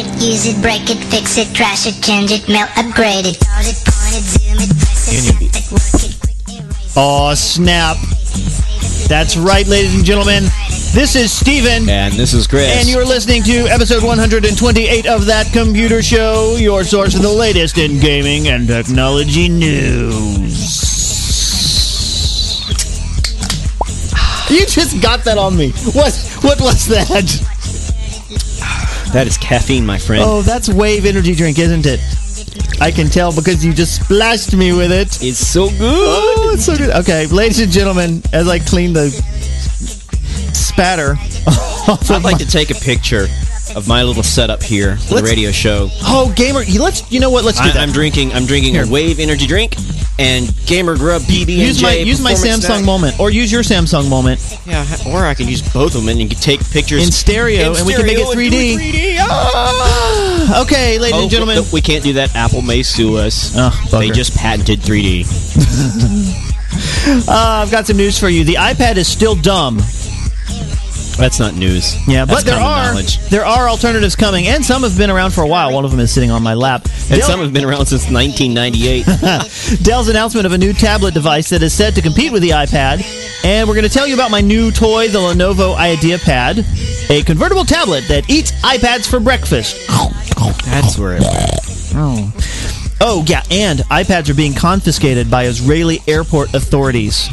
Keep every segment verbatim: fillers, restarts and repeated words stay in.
it, use it, break it, fix it, trash it, change it, melt, upgrade it, pause it, point it, zoom it, press it, snap it, work it, quick erase it. Aw, snap. That's right, ladies and gentlemen. This is Steven. And this is Chris. And you're listening to episode one hundred twenty-eight of That Computer Show, your source for the latest in gaming and technology news. You just got that on me. What What was that? That is caffeine, my friend. Oh, that's Wave energy drink, isn't it? I can tell because you just splashed me with it. It's so good. Oh, it's so good. Okay, ladies and gentlemen, as I clean the spatter off I'd of like my- to take a picture of my little setup here for Let's- the radio show. Oh, gamer, let's. You know what? Let's do I, that. I'm drinking. I'm drinking Here. a Wave energy drink and Gamer Grub P B and J. Use my use my Performance Samsung Snack. moment, or use your Samsung moment Yeah, or I can use both of them and you can take pictures in stereo, in and we can make it stereo three and D. do three D. Ah! Okay, ladies Oh, and gentlemen. no, we can't do that. Apple may sue us. Oh, they bugger. just patented three D. Uh, I've got some news for you. The iPad is still dumb. That's not news. Yeah, That's but there common are knowledge. there are alternatives coming, and some have been around for a while. One of them is sitting on my lap. And Dell- some have been around since nineteen ninety-eight. Dell's announcement of a new tablet device that is set to compete with the iPad. And we're going to tell you about my new toy, the Lenovo IdeaPad, a convertible tablet that eats iPads for breakfast. That's where it went. Oh. Oh, yeah, and iPads are being confiscated by Israeli airport authorities.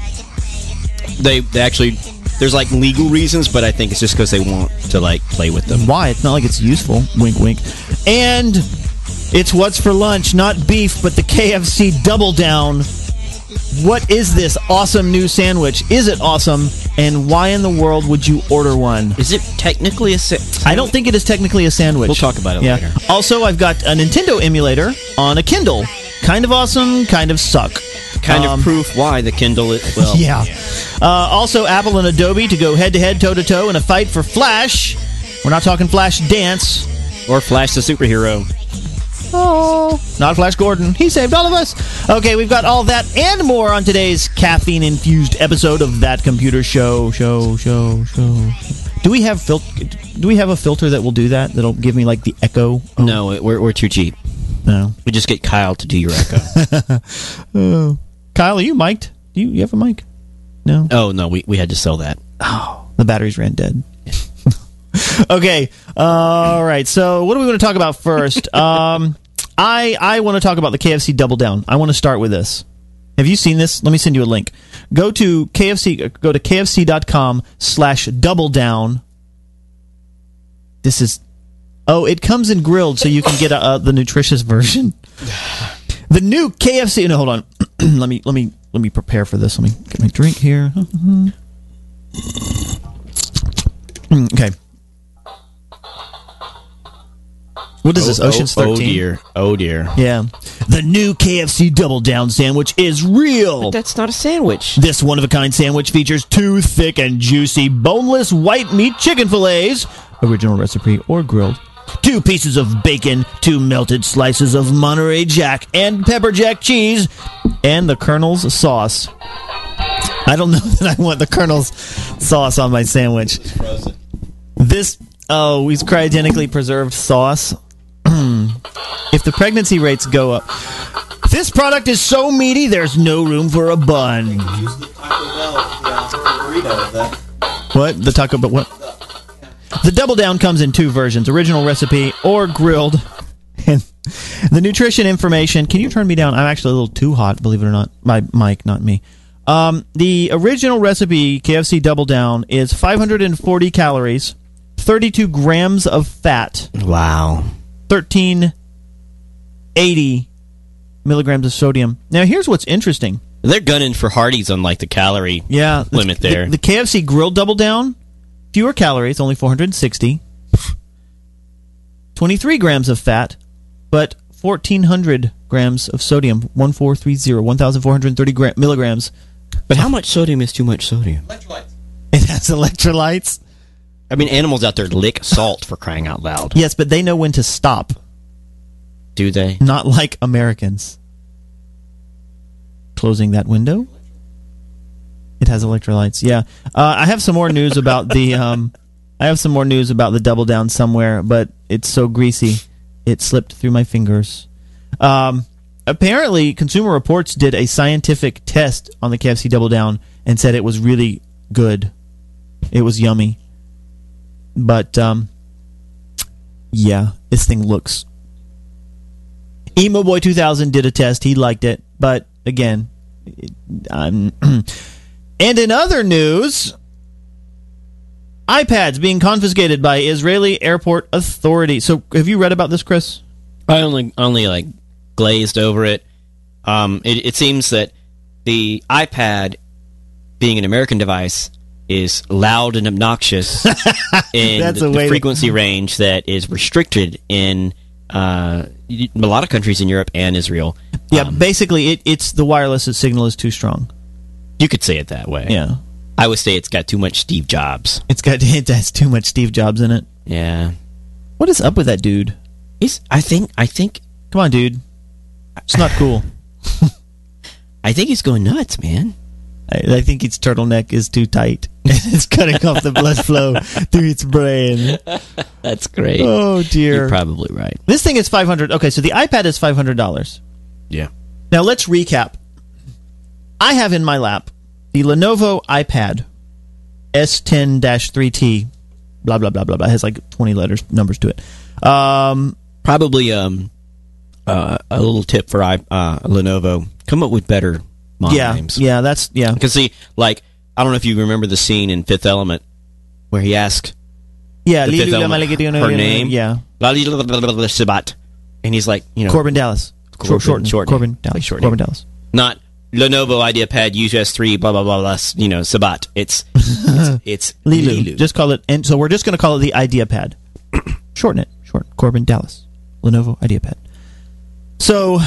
They, they actually... There's, like, legal reasons, but I think it's just because they want to, like, play with them. Why? It's not like it's useful. Wink, wink. And it's what's for lunch, not beef, but the K F C Double Down. What is this awesome new sandwich? Is it awesome? And why in the world would you order one? Is it technically a sa- I don't think it is technically a sandwich. We'll talk about it yeah. later. Also, I've got a Nintendo emulator on a Kindle. Kind of awesome, kind of suck. Kind Um, of proof why the Kindle is... Well, Yeah. Uh, also, Apple and Adobe to go head-to-head, toe-to-toe in a fight for Flash. We're not talking Flash Dance. Or Flash the Superhero. Oh, not Flash Gordon. He saved all of us. Okay, we've got all that and more on today's caffeine-infused episode of That Computer Show. Show, show, show. Do we have fil- Do we have a filter that will do that? That'll give me like the echo? Oh, No, it- we're, we're too cheap. no. We just get Kyle to do your echo. Oh. Kyle, are you mic'd? Do you, you have a mic? No. Oh, no, we, we had to sell that. Oh, the batteries ran dead. Okay. All right. So, what do we want to talk about first? um, I I want to talk about the K F C Double Down. I want to start with this. Have you seen this? Let me send you a link. Go to K F C. Go to kfc.com slash double down. This is. Oh, it comes in grilled, so you can get a, uh, the nutritious version. The new K F C. No, hold on. let me let me let me prepare for this. Let me get my drink here. Okay. What is this? Oh, Ocean's oh, thirteen? Oh, dear. Oh, dear. Yeah. The new K F C Double Down sandwich is real. That's not a sandwich. This one-of-a-kind sandwich features two thick and juicy boneless white meat chicken fillets, original recipe or grilled, two pieces of bacon, two melted slices of Monterey Jack and pepper jack cheese, and the Colonel's sauce. I don't know that I want the Colonel's sauce on my sandwich. This, oh, he's cryogenically preserved sauce. If the pregnancy rates go up. This product is so meaty, there's no room for a bun. What? The Taco Bell? What? The Double Down comes in two versions, original recipe or grilled. And the nutrition information, can you turn me down? I'm actually a little too hot, believe it or not. My mic, not me. Um, the original recipe, K F C Double Down, is five hundred forty calories, thirty-two grams of fat, Wow. thirteen eighty milligrams of sodium. Now, here's what's interesting. They're gunning for Hardee's on, like, the calorie Yeah, the, limit there. The, the K F C grilled Double Down, fewer calories, only four hundred sixty. twenty-three grams of fat, but fourteen hundred grams of sodium. one thousand four hundred thirty, one thousand four hundred thirty gra- milligrams. But how much sodium is too much sodium? Electrolytes. It has electrolytes. I mean, animals out there lick salt for crying out loud. Yes, but they know when to stop. Do they? Not like Americans. Closing that window. It has electrolytes. Yeah, uh, I have some more news about the. Um, I have some more news about the Double Down somewhere, but it's so greasy, it slipped through my fingers. Um, apparently, Consumer Reports did a scientific test on the K F C Double Down and said it was really good. It was yummy. But, um, yeah, this thing looks... Emo Boy two thousand did a test. He liked it. But, again, it, um, and in other news, iPads being confiscated by Israeli airport authorities. So, have you read about this, Chris? I only, only like, glazed over it. Um, it. It seems that the iPad, being an American device, is loud and obnoxious in That's the, a way the to- frequency range that is restricted in uh, a lot of countries in Europe and Israel. Yeah, Um, basically, it, it's the wireless signal is too strong. you could say it that way. Yeah. I would say it's got too much Steve Jobs. It's got it has too much Steve Jobs in it. Yeah, What is up with that dude? he's. I think. I think. Come on, dude. It's not cool. I think he's going nuts, man. I, I think its turtleneck is too tight. It's cutting off the blood flow through its brain. That's great. Oh, dear. You're probably right. This thing is five hundred dollars. Okay, so the iPad is five hundred dollars. Yeah. Now, let's recap. I have in my lap the Lenovo iPad S ten three T. Blah, blah, blah, blah, blah. It has like twenty letters, numbers to it. Um, Probably um, uh, a little tip for I, uh, Lenovo. Come up with better model yeah, names. yeah, that's, yeah. Because, see, like, I don't know if you remember the scene in Fifth Element where he asked Yeah, the Fifth Lilu Element Lamalagadiano- her name. Yeah. Sabat. And he's like, you know. Corbin Dallas. Corbin, Short, short Corbin name. Dallas. Like short Corbin name. Dallas. Not Lenovo IdeaPad U S three, blah, blah, blah, blah, you know, Sabat. It's, it's, it's Lilu. Lilu. Just call it, and so we're just going to call it the IdeaPad. Shorten it. Short. Corbin Dallas. Lenovo IdeaPad. So,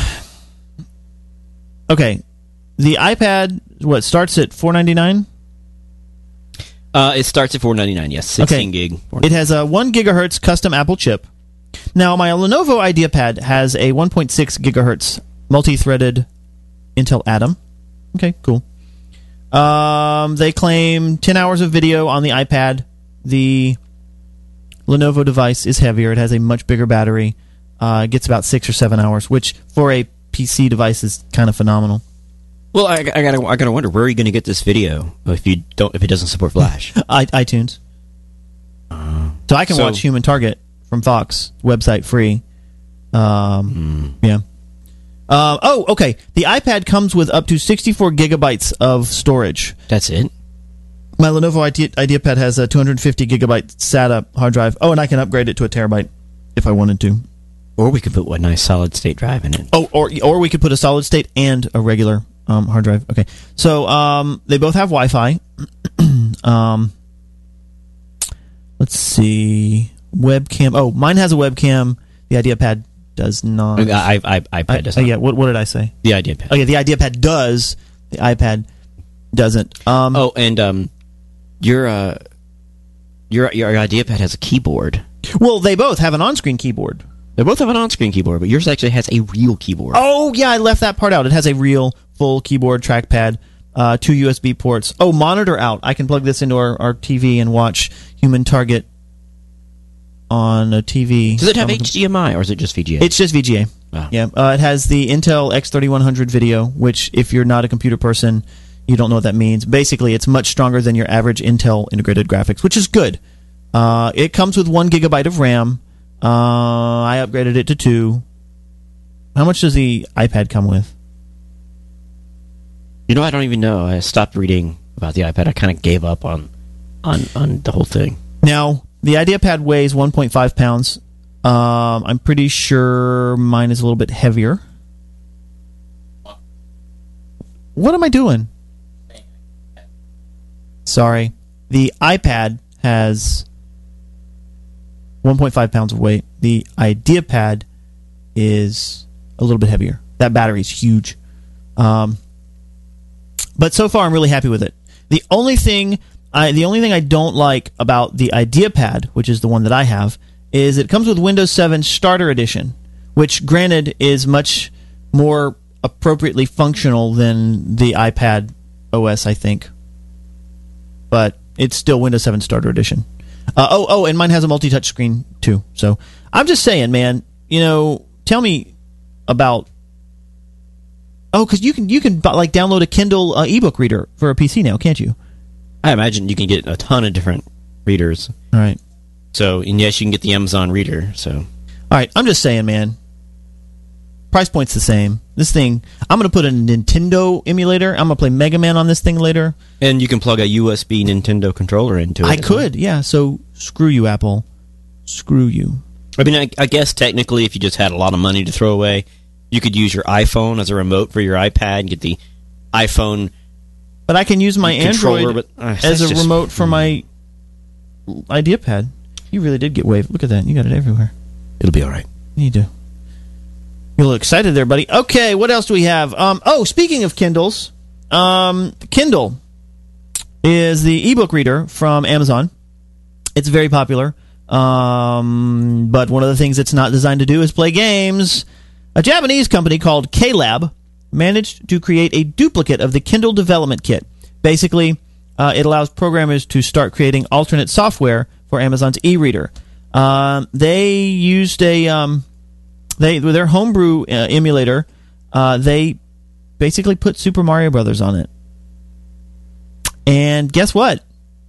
okay. The iPad, what, starts at four ninety-nine? Uh, it starts at four ninety-nine, yes. sixteen Okay. gig. It has a one gigahertz custom Apple chip. Now, my Lenovo IdeaPad has a one point six gigahertz multi-threaded Intel Atom. Okay, cool. Um, they claim ten hours of video on the iPad. The Lenovo device is heavier. It has a much bigger battery. Uh, it gets about six or seven hours, which for a P C device is kind of phenomenal. Well, I, I gotta, I gotta wonder, where are you going to get this video if you don't, if it doesn't support Flash? I, iTunes. Uh, So I can so- watch Human Target from Fox website free. Um, hmm. Yeah. Uh, oh, okay. The iPad comes with up to sixty-four gigabytes of storage. That's it. My Lenovo Idea, IdeaPad has a two hundred fifty gigabyte SATA hard drive. Oh, and I can upgrade it to a terabyte if I wanted to. Or we could put one nice solid state drive in it. Oh, or or we could put a solid state and a regular um, hard drive. Okay. So um, they both have Wi-Fi. um, let's see. Webcam. Oh, mine has a webcam. The IdeaPad does not. I, I, I, iPad I- does uh, not. yeah. What, what did I say? The IdeaPad. Oh, yeah. The IdeaPad does. The iPad doesn't. Um, Oh, and um, your uh, your your IdeaPad has a keyboard. Well, they both have an on-screen keyboard. They both have an on-screen keyboard, but yours actually has a real keyboard. Oh, yeah, I left that part out. It has a real full keyboard, trackpad, uh, two U S B ports. Oh, monitor out. I can plug this into our, our T V and watch Human Target on a T V. Does it have Um, H D M I or is it just V G A? It's just V G A. Wow. Yeah, uh, it has the Intel X thirty-one hundred video, which, if you're not a computer person, you don't know what that means. Basically, it's much stronger than your average Intel integrated graphics, which is good. Uh, it comes with one gigabyte of RAM. Uh, I upgraded it to two. How much does the iPad come with? You know, I don't even know. I stopped reading about the iPad. I kind of gave up on, on, on the whole thing. Now, the IdeaPad weighs one point five pounds. Um, I'm pretty sure mine is a little bit heavier. What am I doing? Sorry. The iPad has one point five pounds of weight. The IdeaPad is a little bit heavier. That battery is huge. Um, but so far, I'm really happy with it. The only thing I, the only thing I don't like about the IdeaPad, which is the one that I have, is it comes with Windows seven Starter Edition, which, granted, is much more appropriately functional than the iPad O S, I think. But it's still Windows seven Starter Edition. Uh, oh, oh, and mine has a multi-touch screen too. So I'm just saying, man. You know, tell me about. Oh, because you can you can like download a Kindle uh, ebook reader for a P C now, can't you? I imagine you can get a ton of different readers. All right. So, and yes, you can get the Amazon Reader. So, all right. I'm just saying, man. Price point's the same. This thing, I'm going to put a Nintendo emulator. I'm going to play Mega Man on this thing later. And you can plug a U S B Nintendo controller into it. I could, yeah. So screw you, Apple. Screw you. I mean, I, I guess technically, if you just had a lot of money to throw away, you could use your iPhone as a remote for your iPad and get the iPhone. But I can use my controller, Android but, uh, as a just, remote for my IdeaPad. You really did get Wave. Look at that. You got it everywhere. It'll be all right. You do. You're a little excited there, buddy. Okay, what else do we have? Um, oh, speaking of Kindles, um, Kindle is the ebook reader from Amazon. It's very popular. Um, but one of the things it's not designed to do is play games. A Japanese company called K-Lab managed to create a duplicate of the Kindle development kit. Basically, uh, it allows programmers to start creating alternate software for Amazon's e-reader. Um, they used a um, they with their homebrew uh, emulator. Uh, they basically put Super Mario Brothers on it, and guess what?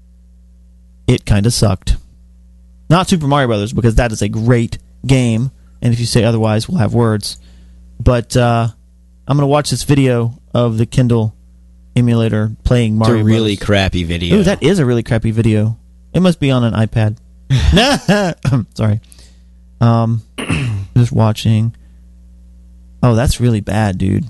It kind of sucked. Not Super Mario Brothers, because that is a great game, and if you say otherwise, we'll have words. But uh, I'm going to watch this video of the Kindle emulator playing Mario It's a really Brothers. crappy video. Ooh, that is a really crappy video. It must be on an iPad. Sorry. Um, just watching. Oh, that's really bad, dude.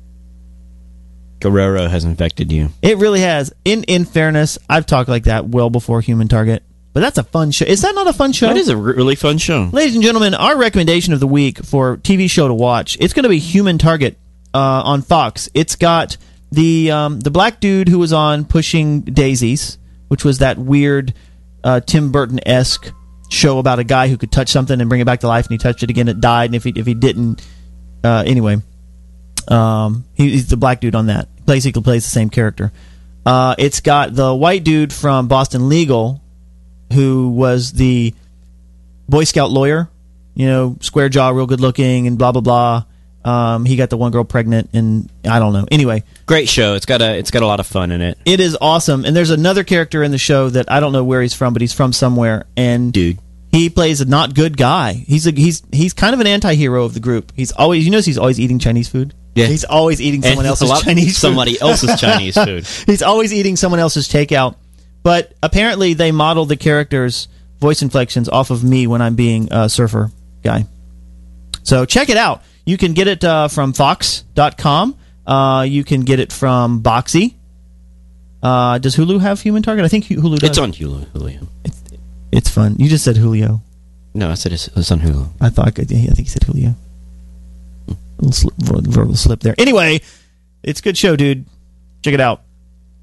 Guerrero has infected you. It really has. In in fairness, I've talked like that well before Human Target. But that's a fun show. Is that not a fun show? That is a r- really fun show. Ladies and gentlemen, our recommendation of the week for T V show to watch, it's going to be Human Target uh, on Fox. It's got the um, the black dude who was on Pushing Daisies, which was that weird uh, Tim Burton-esque show about a guy who could touch something and bring it back to life, and he touched it again, it died, and if he if he didn't, uh, anyway, um, he, he's the black dude on that. Basically plays the same character. Uh, it's got the white dude from Boston Legal, who was the Boy Scout lawyer, you know, square jaw, real good looking, and blah blah blah. Um, he got the one girl pregnant, and I don't know. Anyway, Great show. It's got a it's got a lot of fun in it. it is awesome. And there's another character in the show that I don't know where he's from, but he's from somewhere, and Dude. he plays a not good guy. He's a, he's he's kind of an anti-hero of the group. He's always, you notice he's always eating Chinese food. Yeah. He's always eating someone And else's a lot- Chinese food. somebody else's Chinese food. He's always eating someone else's takeout. But apparently they modeled the characters' voice inflections off of me when I'm being a surfer guy. So check it out. You can get it uh, from Fox dot com. Uh, you can get it from Boxy. Uh, does Hulu have Human Target? I think Hulu does. It's on Hulu. Hulu. It's, it's fun. You just said Julio. No, I said it's, it's on Hulu. I thought. I think you said Julio. A little slip, verbal slip there. Anyway, it's a good show, dude. Check it out.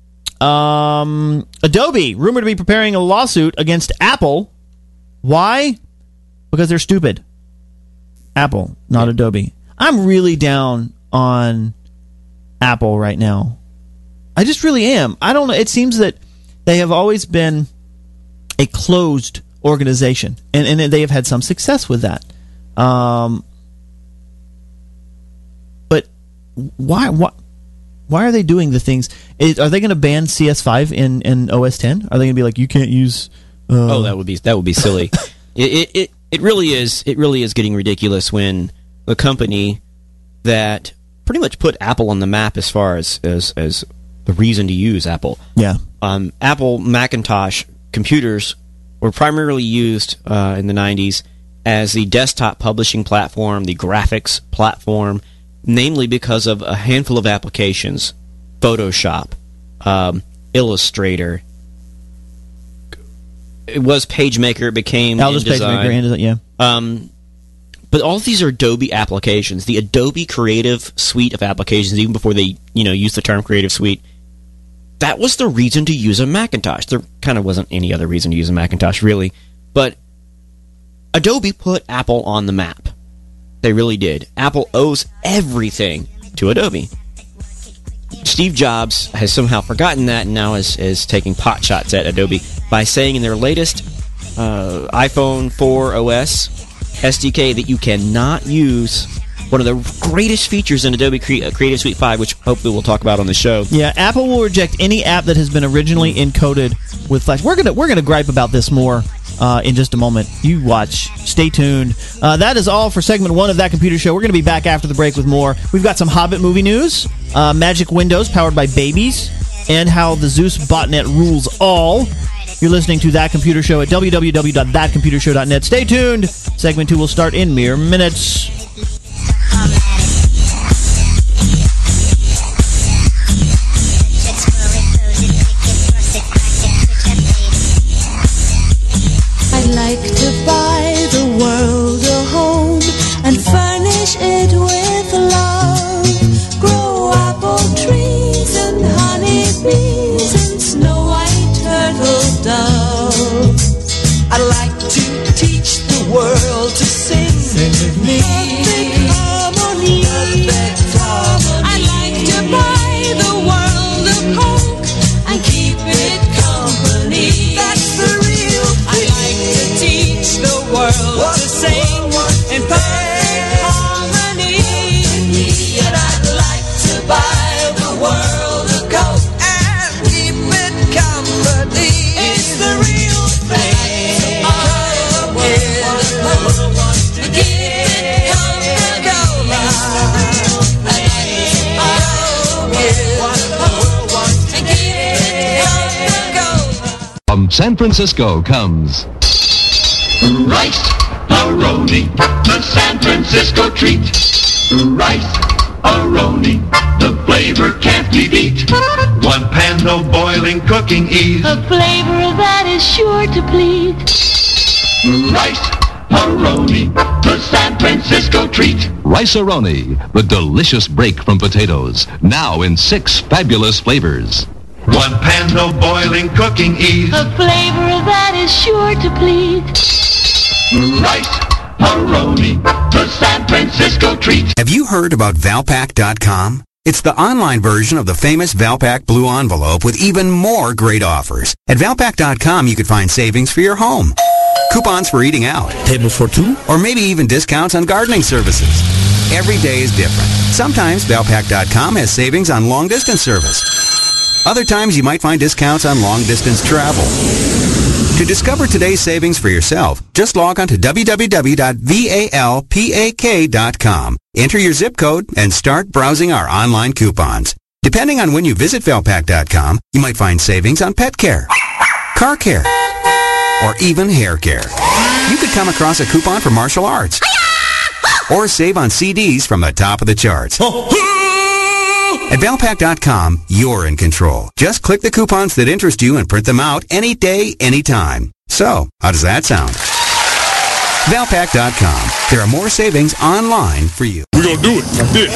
Um, Adobe rumored to be preparing a lawsuit against Apple. Why? Because they're stupid. Apple, not Yeah. Adobe. I'm really down on Apple right now. I just really am. I don't know. It seems that they have always been a closed organization, and, and they have had some success with that. Um, but why? Why? Why are they doing the things? Is, are they going to ban C S five in, in O S ten? Are they going to be like, you can't use? Uh, Oh, that would be that would be silly. it, it it it really is. It really is getting ridiculous when a company that pretty much put Apple on the map as far as as, as the reason to use Apple. yeah. Um, Apple Macintosh computers were primarily used uh, in the nineties as the desktop publishing platform, the graphics platform, namely because of a handful of applications: Photoshop, um, Illustrator. It was PageMaker. It became Alice InDesign. PageMaker, and yeah. Um, but all of these are Adobe applications. The Adobe Creative Suite of applications, even before they, you know, used the term Creative Suite, that was the reason to use a Macintosh. There kind of wasn't any other reason to use a Macintosh, really. But Adobe put Apple on the map. They really did. Apple owes everything to Adobe. Steve Jobs has somehow forgotten that and now is, is taking pot shots at Adobe by saying in their latest uh, iPhone four O S S D K that you cannot use one of the greatest features in Adobe Cre- Creative Suite five, which hopefully we'll talk about on the show. Yeah, Apple will reject any app that has been originally encoded with Flash. We're gonna we're gonna gripe about this more uh, in just a moment. You watch. Stay tuned. Uh, that is all for segment one of That Computer Show. We're going to be back after the break with more. We've got some Hobbit movie news, uh, Magic Windows powered by babies, and how the Zeus botnet rules all. You're listening to That Computer Show at w w w dot that computer show dot net. Stay tuned. Segment two will start in mere minutes. I'd like to buy the world a home and furnish it with love. Grow apple trees and honey bees and snow white turtle doves. I'd like to teach the world to sing, sing with me. Perfect harmony. Perfect harmony. I'd like to buy the world a Coke and keep it company. That's the real I'd like to teach the world What to sing in perfect harmony. And I'd like to buy the world a Coke and keep it company. It's the real thing. Oh, yeah. To keep it company. And keep it company. From San Francisco comes Rice-A-Roni, the San Francisco treat. Rice-A-Roni, the flavor can't be beat. One pan, no boiling, cooking ease. A flavor that is sure to please. Rice-A-Roni, the San Francisco treat. Rice-A-Roni, the delicious break from potatoes, now in six fabulous flavors. One pan, no boiling, cooking ease. A flavor that is sure to please. Rice-A-Roni, the San Francisco treat. Have you heard about Valpak dot com? It's the online version of the famous Valpak Blue Envelope with even more great offers. At Valpak dot com, you could find savings for your home, coupons for eating out, Table for two? or maybe even discounts on gardening services. Every day is different. Sometimes Valpak dot com has savings on long-distance service. Other times you might find discounts on long-distance travel. To discover today's savings for yourself, just log on to w w w dot valpak dot com. Enter your zip code and start browsing our online coupons. Depending on when you visit Valpak dot com, you might find savings on pet care, car care, or even hair care. You could come across a coupon for martial arts, or save on C Ds from the top of the charts. At Valpak dot com, you're in control. Just click the coupons that interest you and print them out any day, anytime. So, how does that sound? Valpak dot com. There are more savings online for you. We're gonna do it like this.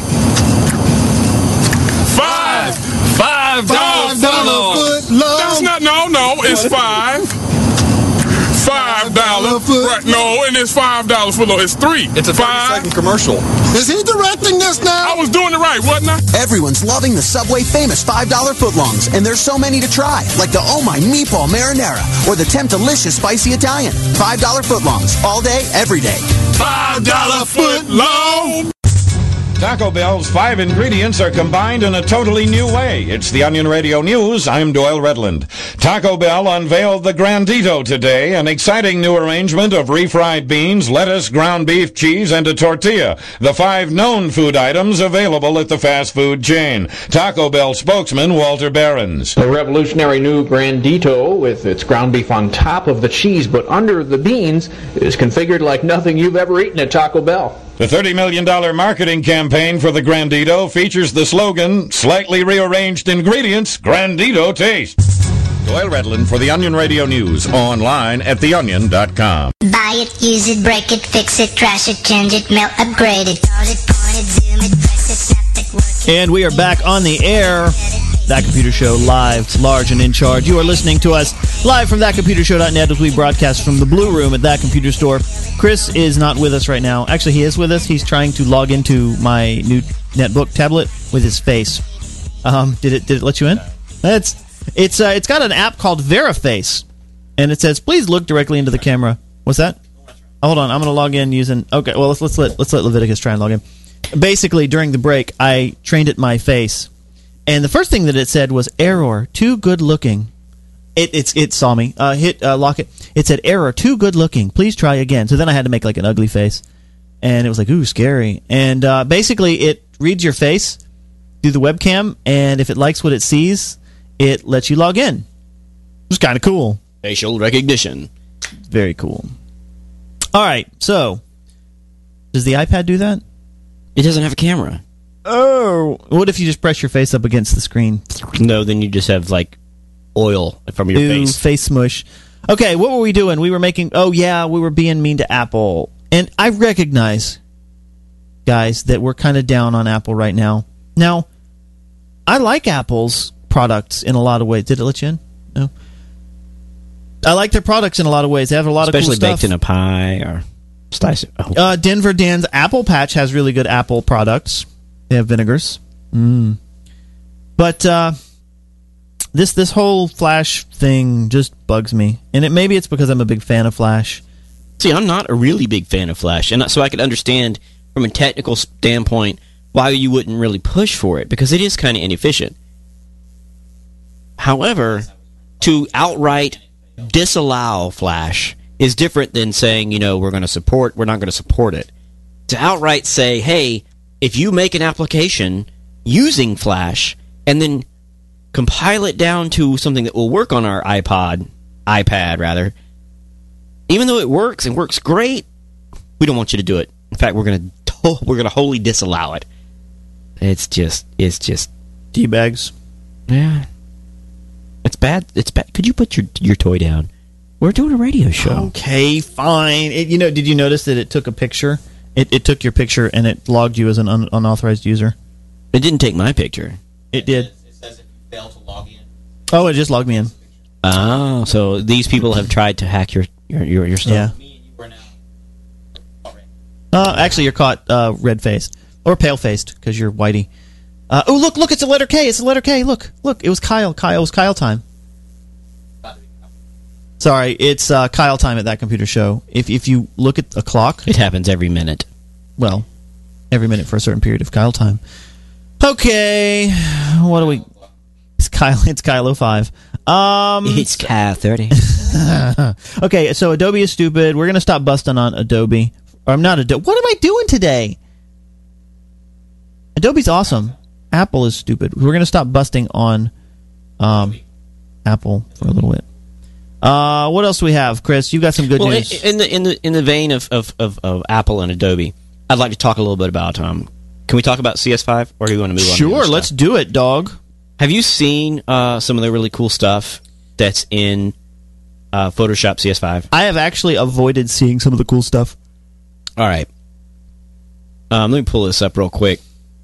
Five! Five dollars foot long. That's not, no, no, it's five. Five dollars. Right, no, and it's five dollars foot long. It's three. It's a thirty-second commercial. Is he directing this now? I was doing it right, wasn't I? Everyone's loving the Subway famous five dollar footlongs, and there's so many to try, like the Oh My Meatball Marinara or the Tempdelicious Spicy Italian. five dollar footlongs, all day, every day. Five dollar foot long. Taco Bell's five ingredients are combined in a totally new way. It's the Onion Radio News. I'm Doyle Redland. Taco Bell unveiled the Grandito today, an exciting new arrangement of refried beans, lettuce, ground beef, cheese, and a tortilla. The five known food items available at the fast food chain. Taco Bell spokesman Walter Behrens. The revolutionary new Grandito, with its ground beef on top of the cheese but under the beans, is configured like nothing you've ever eaten at Taco Bell. The thirty million dollars marketing campaign for the Grandito features the slogan, slightly rearranged ingredients, Grandito taste. Doyle Redland for the Onion Radio News, online at the onion dot com. Buy it, use it, break it, fix it, trash it, change it, melt, upgrade it, pause it, point it, zoom it, press it, snap it, work it. And we are back on the air. That Computer Show live, large and in charge. You are listening to us live from that computer show dot net as we broadcast from the Blue Room at That Computer Store. Chris is not with us right now. Actually, he is with us. He's trying to log into my new netbook tablet with his face. Um, did it? Did it let you in? It's it's uh, it's got an app called Veriface, and it says, "Please look directly into the camera." What's that? Oh, hold on, I'm going to log in using. Okay, well let's let's let let's let Leviticus try and log in. Basically, during the break, I trained it my face, and the first thing that it said was error, too good looking. It it's it saw me. Uh, hit uh, lock it. It said error, too good looking. Please try again. So then I had to make like an ugly face, and it was like, ooh, scary. And uh, basically, it reads your face through the webcam, and if it likes what it sees, it lets you log in. It's kind of cool. Facial recognition. Very cool. All right, so does the iPad do that? It doesn't have a camera. Oh, what if you just press your face up against the screen? No, then you just have like oil from your Ooh, face. Face smush. Okay, what were we doing? We were making. Oh yeah, we were being mean to Apple, and I recognize, guys, that we're kind of down on Apple right now. Now, I like Apple's products in a lot of ways. Did it let you in? No. I like their products in a lot of ways. They have a lot Especially of cool stuff. Especially baked in a pie or slice. Oh. Uh, Denver Dan's Apple Patch has really good Apple products. They have vinegars. Mm. But uh, this this whole Flash thing just bugs me, and it maybe it's because I'm a big fan of Flash. See, I'm not a really big fan of Flash, and so I could understand from a technical standpoint why you wouldn't really push for it, because it is kind of inefficient. However, to outright disallow Flash is different than saying, you know, we're going to support, we're not going to support it. To outright say, hey, if you make an application using Flash and then compile it down to something that will work on our iPod, iPad rather, even though it works and works great, we don't want you to do it. In fact, we're going to we're going to wholly disallow it. It's just it's just D-bags. Yeah. It's bad. It's bad. Could you put your your toy down? We're doing a radio show. Okay, fine. It, you know, did you notice that it took a picture? It, it took your picture and it logged you as an un, unauthorized user. It didn't take my picture. It did. It says if you fail to log in. Oh, it just logged me in. Oh, so these people have tried to hack your your your, your stuff. Yeah. Me and you were now. Uh, actually, you're caught uh, red-faced or pale-faced because you're whitey. Uh, oh, look, look! It's a letter K. It's a letter K. Look, look! It was Kyle. Kyle. It was Kyle time. Sorry, it's uh, Kyle time at That Computer Show. If if you look at a clock, it happens every minute. Well, every minute for a certain period of Kyle time. Okay, what do we? It's Kyle. It's Kyle oh five. Um, it's Kyle thirty. Okay, so Adobe is stupid. We're gonna stop busting on Adobe. Or I'm not Adobe. What am I doing today? Adobe's awesome. Apple is stupid. We're gonna stop busting on um, Apple for a little bit. Uh, what else do we have, Chris? You got some good well, news. In the in the in the vein of, of, of, of Apple and Adobe, I'd like to talk a little bit about. Um, can we talk about C S five, or do you want to move on? Sure, let's do it, dog. Have you seen uh, some of the really cool stuff that's in uh, Photoshop C S five? I have actually avoided seeing some of the cool stuff. All right. Um, let me pull this up real quick.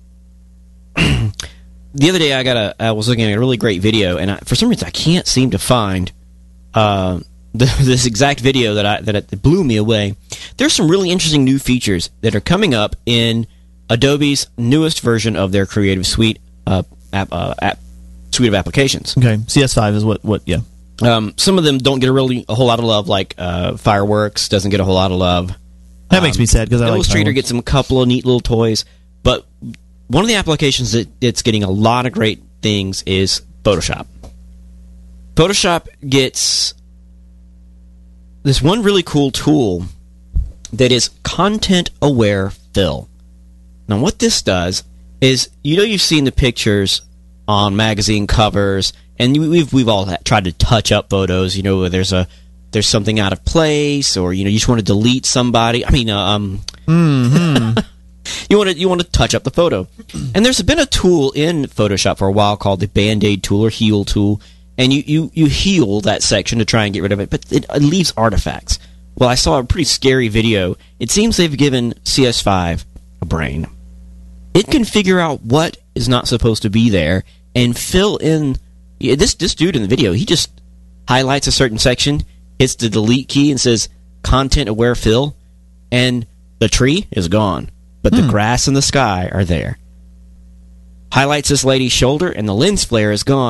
The other day, I got a. I was looking at a really great video, and I, for some reason, I can't seem to find uh, the, this exact video that I that, it, that blew me away. There's some really interesting new features that are coming up in Adobe's newest version of their Creative Suite uh, app, uh, app suite of applications. Okay, C S five is what what yeah. Um, some of them don't get a really a whole lot of love, like uh, Fireworks doesn't get a whole lot of love. That makes me sad because I like Illustrator Fireworks. gets them a couple of neat little toys, but one of the applications that it's getting a lot of great things is Photoshop. Photoshop gets this one really cool tool that is content-aware fill. Now, what this does is, you know, you've seen the pictures on magazine covers, and we've we've all tried to touch up photos. You know, where there's a there's something out of place, or you know, you just want to delete somebody. I mean, uh, um. Mm-hmm. You want to you want to touch up the photo, and there's been a tool in Photoshop for a while called the Band-Aid tool or Heal tool, and you, you, you heal that section to try and get rid of it, but it, it leaves artifacts. Well, I saw a pretty scary video. It seems they've given C S five a brain. It can figure out what is not supposed to be there and fill in. Yeah, this this dude in the video, he just highlights a certain section, hits the delete key, and says "Content Aware Fill," and the tree is gone. But the Hmm. grass and the sky are there. Highlights this lady's shoulder, and the lens flare is gone,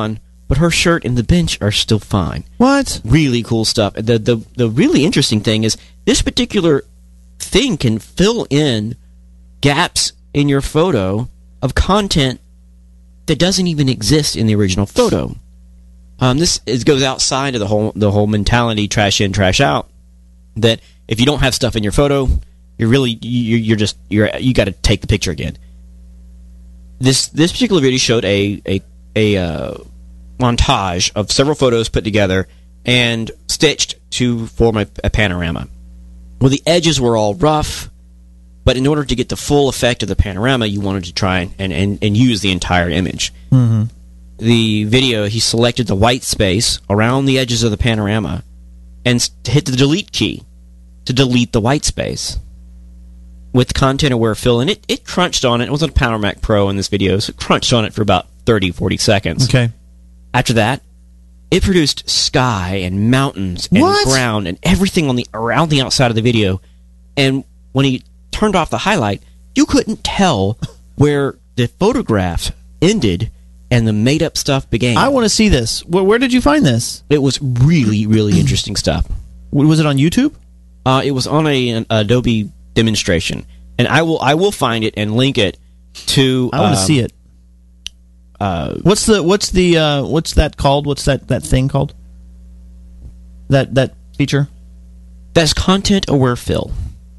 but her shirt and the bench are still fine. What? Really cool stuff. The the the really interesting thing is this particular thing can fill in gaps in your photo of content that doesn't even exist in the original photo. Um, this is, goes outside of the whole the whole mentality, trash in, trash out. That if you don't have stuff in your photo, you're really you, you're just you're you got to take the picture again. This this particular video showed a a a uh, montage of several photos put together and stitched to form a, a panorama. Well, the edges were all rough, but in order to get the full effect of the panorama, you wanted to try and, and, and use the entire image. Mm-hmm. The video, he selected the white space around the edges of the panorama and hit the delete key to delete the white space. With content-aware fill, and it, it crunched on it. It was on PowerMac Pro in this video, so it crunched on it for about thirty, forty seconds. Okay. After that, it produced sky and mountains and What? ground and everything on the around the outside of the video. And when he turned off the highlight, you couldn't tell where the photograph ended and the made-up stuff began. I want to see this. Where, where did you find this? It was really, really interesting stuff. Was it on YouTube? Uh, it was on a, an Adobe demonstration, and I will I will find it and link it to. I want to um, see it. Uh, what's the what's the uh, what's that called? What's that, that thing called? That that feature? That's content-aware fill.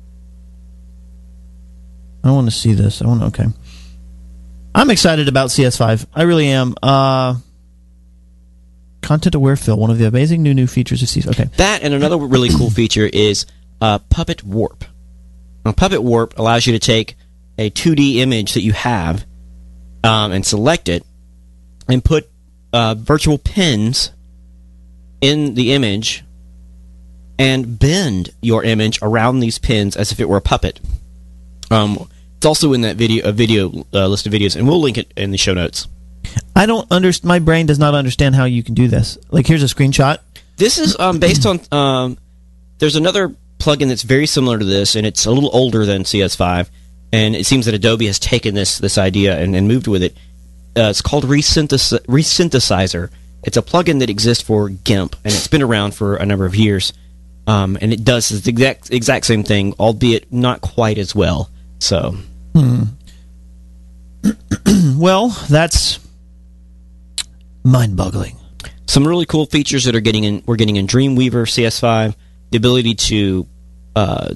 I want to see this. I want to. Okay. I'm excited about C S five. I really am. Uh, content-aware fill, one of the amazing new new features of C S five. Okay. That and another really cool feature is uh, Puppet Warp. Now, Puppet Warp allows you to take a two D image that you have um, and select it and put uh, virtual pins in the image and bend your image around these pins as if it were a puppet. Um, it's also in that video, a video uh, list of videos, and we'll link it in the show notes. I don't understand. My brain does not understand how you can do this. Like, here's a screenshot. This is um, based on. Um, there's another plugin that's very similar to this, and it's a little older than C S five. And it seems that Adobe has taken this this idea and, and moved with it. Uh, it's called Resynthesi- Resynthesizer. It's a plugin that exists for GIMP, and it's been around for a number of years. Um, and it does the exact exact same thing, albeit not quite as well. So, hmm. Well, that's mind-boggling. Some really cool features that are getting in. We're getting in Dreamweaver C S five. The ability to uh,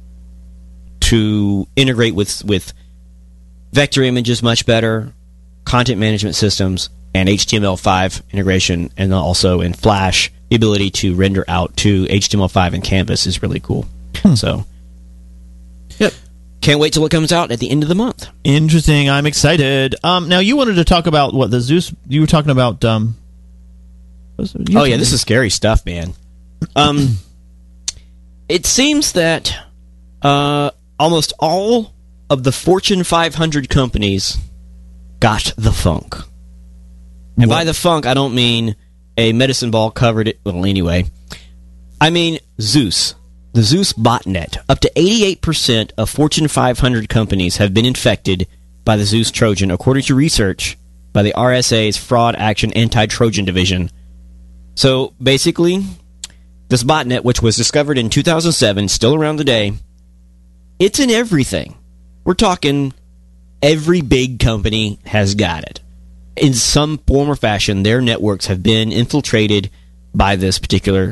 to integrate with with vector images much better, content management systems, and H T M L five integration, and also in Flash, the ability to render out to H T M L five and Canvas is really cool. Hmm. So, yep. Can't wait till it comes out at the end of the month. Interesting. I'm excited. Um, now, you wanted to talk about what the Zeus. You were talking about. Um, oh yeah, this is scary stuff, man. Um, it seems that uh, almost all of the Fortune five hundred companies got the funk. And by the funk, I don't mean a medicine ball covered it. Well, anyway, I mean Zeus. The Zeus botnet. Up to eighty-eight percent of Fortune five hundred companies have been infected by the Zeus Trojan, according to research by the R S A's Fraud Action Anti-Trojan Division. So, basically, this botnet, which was discovered in two thousand seven, still around today, it's in everything. We're talking every big company has got it. In some form or fashion, their networks have been infiltrated by this particular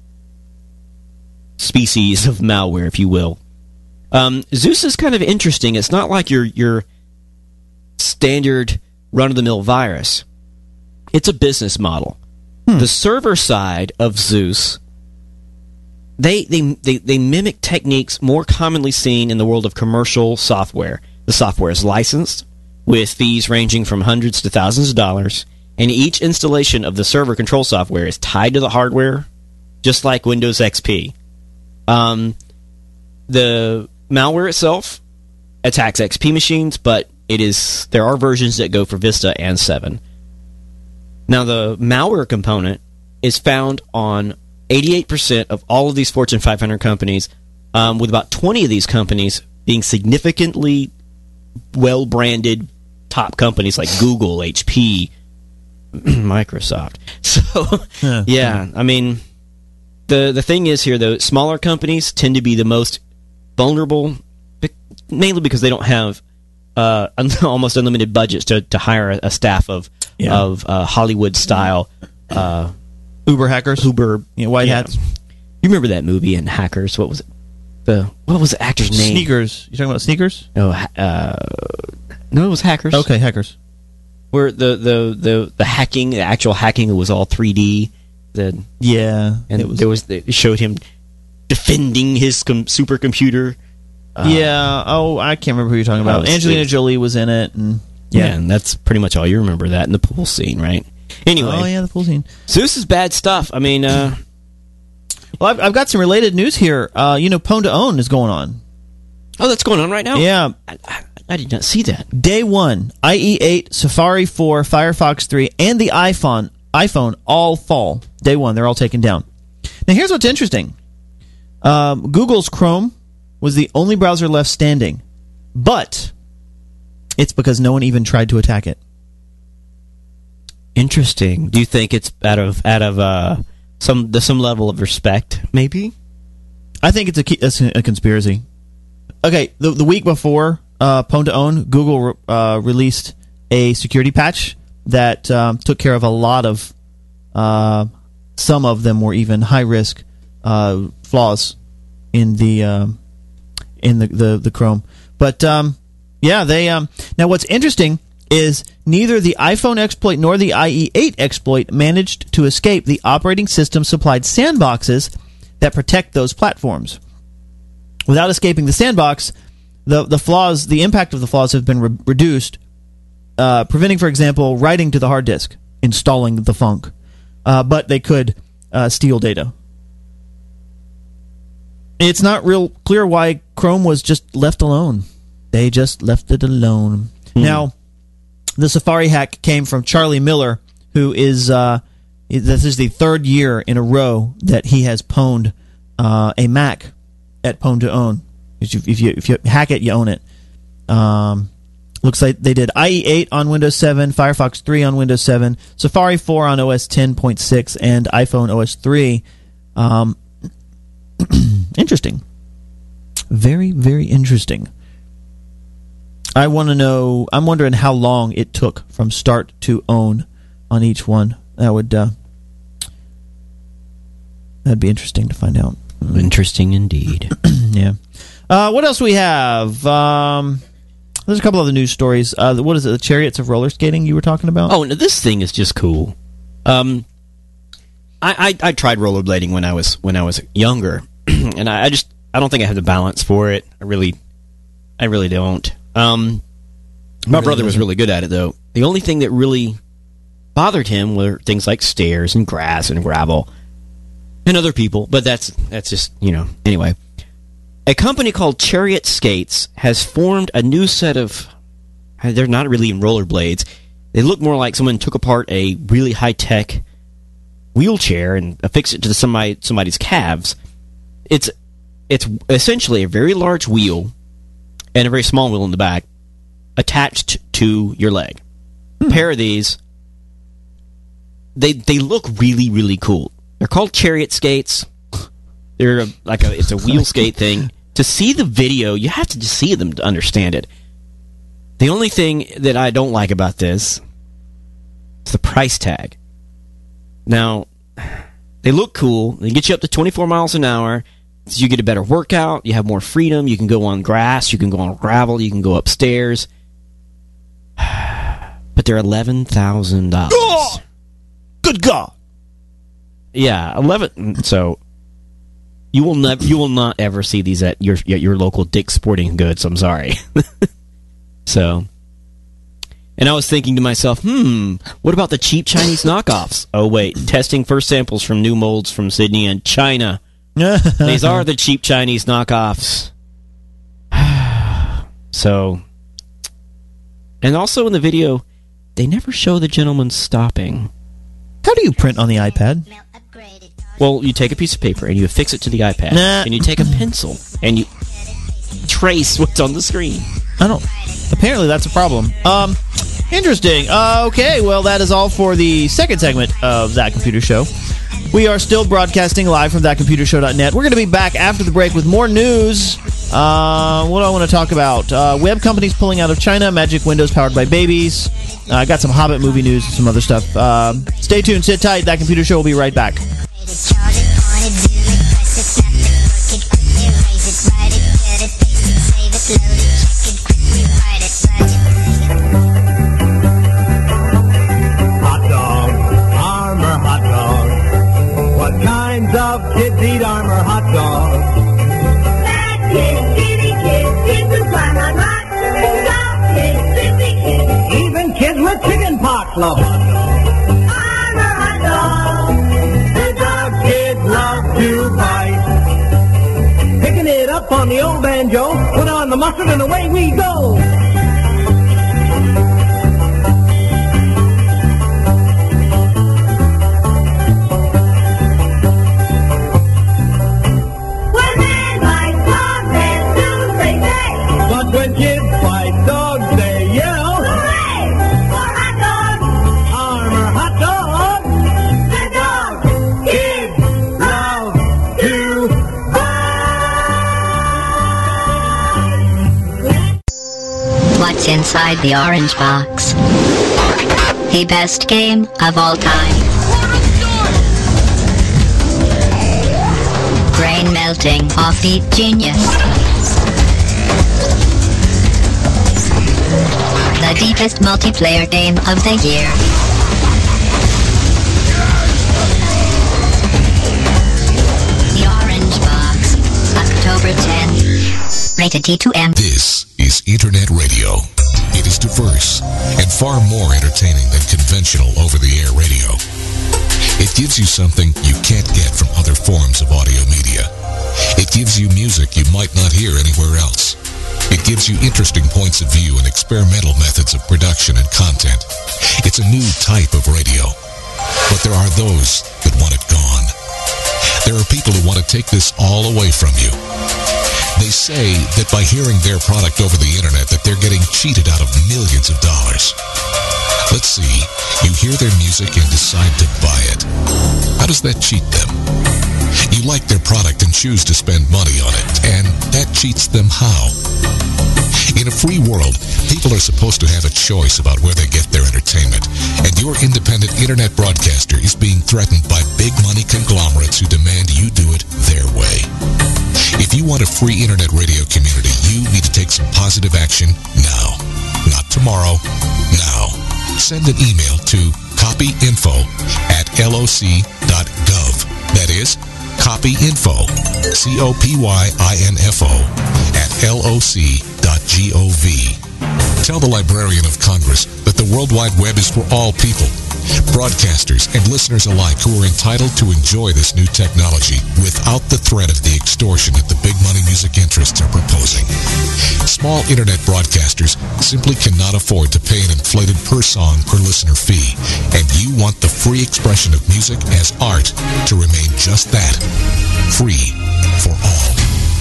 species of malware, if you will. Um, Zeus is kind of interesting. It's not like your your standard run-of-the-mill virus. It's a business model. Hmm. The server side of Zeus, they, they they they mimic techniques more commonly seen in the world of commercial software. The software is licensed, with fees ranging from hundreds to thousands of dollars, and each installation of the server control software is tied to the hardware, just like Windows X P. Um, the malware itself attacks X P machines, but it is there are versions that go for Vista and seven. Now, the malware component is found on eighty-eight percent of all of these Fortune five hundred companies, um, with about twenty of these companies being significantly well-branded top companies like Google, H P, Microsoft. So, yeah, yeah, I mean, the the thing is here, though, smaller companies tend to be the most vulnerable, mainly because they don't have uh, un- almost unlimited budgets to, to hire a, a staff of yeah. of uh, Hollywood style uh, Uber hackers, Uber you know, white yeah. hats. You remember that movie in Hackers? What was it? The what was the actor's name? Sneakers. You talking about Sneakers? No, uh, no, it was Hackers. Okay, Hackers. Where the, the, the, the hacking, the actual hacking, it was all three D. The yeah, and it was, there was the, it showed him defending his com- supercomputer. Uh, yeah. Oh, I can't remember who you're talking about. Angelina Jolie was in it, and yeah. yeah, and that's pretty much all you remember. That in the pool scene, right? Anyway, oh yeah, the pool scene. So this is bad stuff. I mean, uh, well, I've, I've got some related news here. Uh, you know, Pwn to Own is going on. Oh, that's going on right now. Yeah. I, I, I did not see that. Day one, I E eight, Safari four, Firefox three, and the iPhone iPhone all fall. Day one, they're all taken down. Now, here's what's interesting. Um, Google's Chrome was the only browser left standing, but it's because no one even tried to attack it. Interesting. Do you think it's out of out of uh, some some level of respect? Maybe. I think it's a, it's a conspiracy. Okay, the the week before. Uh, Pwn to Own, Google uh, released a security patch that um, took care of a lot of, uh, some of them were even high risk uh, flaws in the um, in the, the, the Chrome. But um, yeah, they um, now what's interesting is neither the iPhone exploit nor the I E eight exploit managed to escape the operating system supplied sandboxes that protect those platforms. Without escaping the sandbox, The the flaws, the impact of the flaws have been re- reduced, uh, preventing, for example, writing to the hard disk, installing the funk. Uh, but they could uh, steal data. It's not real clear why Chrome was just left alone. They just left it alone. Mm. Now, the Safari hack came from Charlie Miller, who is uh, this is the third year in a row that he has pwned uh, a Mac at Pwn to Own. If you, if you if you hack it, you own it. Um, looks like they did I E eight on Windows seven, Firefox three on Windows seven, Safari four on O S ten point six, and iPhone O S three. Um, interesting. Very, very interesting. I want to know... I'm wondering how long it took from start to own on each one. That would... Uh, that'd be interesting to find out. Interesting indeed. Yeah. Uh, what else we have? Um, there's a couple other news stories. Uh, what is it? The Chariots of Roller Skating you were talking about? Oh, no, this thing is just cool. Um, I, I I tried rollerblading when I was when I was younger, and I, I just I don't think I have the balance for it. I really, I really don't. Um, my really brother was doesn't. really good at it though. The only thing that really bothered him were things like stairs and grass and gravel, and other people. But that's that's just you know anyway. A company called Chariot Skates has formed a new set of... They're not really in rollerblades. They look more like someone took apart a really high-tech wheelchair and affixed it to somebody, somebody's calves. It's it's essentially a very large wheel and a very small wheel in the back attached to your leg. Hmm. A pair of these. They they look really, really cool. They're called Chariot Skates. They're a, like a it's a wheel skate thing. To see the video, you have to just see them to understand it. The only thing that I don't like about this is the price tag. Now, they look cool. They get you up to twenty-four miles an hour. So you get a better workout. You have more freedom. You can go on grass. You can go on gravel. You can go upstairs. But they're eleven thousand dollars. Oh! Good God! Yeah, eleven. So... You will never, you will not ever see these at your at your local Dick's Sporting Goods. I'm sorry. So, and I was thinking to myself, hmm, what about the cheap Chinese knockoffs? Oh wait, testing first samples from new molds from Sydney and China. These are the cheap Chinese knockoffs. So, and also in the video, they never show the gentleman stopping. How do you print on the iPad? Well, you take a piece of paper and you affix it to the iPad, nah. and you take a pencil and you trace what's on the screen. I don't. Apparently, that's a problem. Um, Interesting. Uh, okay, well, that is all for the second segment of That Computer Show. We are still broadcasting live from that computer show dot net. We're going to be back after the break with more news. Uh, what do I want to talk about? Uh, web companies pulling out of China, Magic Windows powered by babies. I uh, got some Hobbit movie news and some other stuff. Uh, stay tuned, sit tight. That Computer Show will be right back. Of kids eat Armor hot dogs. Fat kids, skinny kids, kids who climb on rocks, soft kids, fifty kids, even kids with chicken pox love hot dogs. Armor hot dogs. The dog kids love to bite. Picking it up on the old banjo, put on the mustard and away we go. When kids fight dogs, they yell, hooray! For hot dogs! Armor hot dogs! The dog kids love to buy. What's inside the orange box? The best game of all time. Brain melting offbeat genius. The deepest multiplayer game of the year. The Orange Box, October tenth. Rated T two M. This is Internet Radio. It is diverse and far more entertaining than conventional over-the-air radio. It gives you something you can't get from other forms of audio media. It gives you music you might not hear anywhere else. It gives you interesting points of view and experimental methods of production and content. It's a new type of radio. But there are those that want it gone. There are people who want to take this all away from you. They say that by hearing their product over the internet that they're getting cheated out of millions of dollars. Let's see, you hear their music and decide to buy it. How does that cheat them? You like their product and choose to spend money on it, and that cheats them how? In a free world, people are supposed to have a choice about where they get their entertainment, and your independent internet broadcaster is being threatened by big money conglomerates who demand you do it their way. If you want a free internet radio community, you need to take some positive action now. Not tomorrow, now. Send an email to copyinfo at loc dot gov. That is, copyinfo, C O P Y I N F O, at loc dot gov. Tell the Librarian of Congress that the World Wide Web is for all people, broadcasters and listeners alike who are entitled to enjoy this new technology without the threat of the extortion that the big money music interests are proposing. Small internet broadcasters simply cannot afford to pay an inflated per song per listener fee, and you want the free expression of music as art to remain just that, free for all.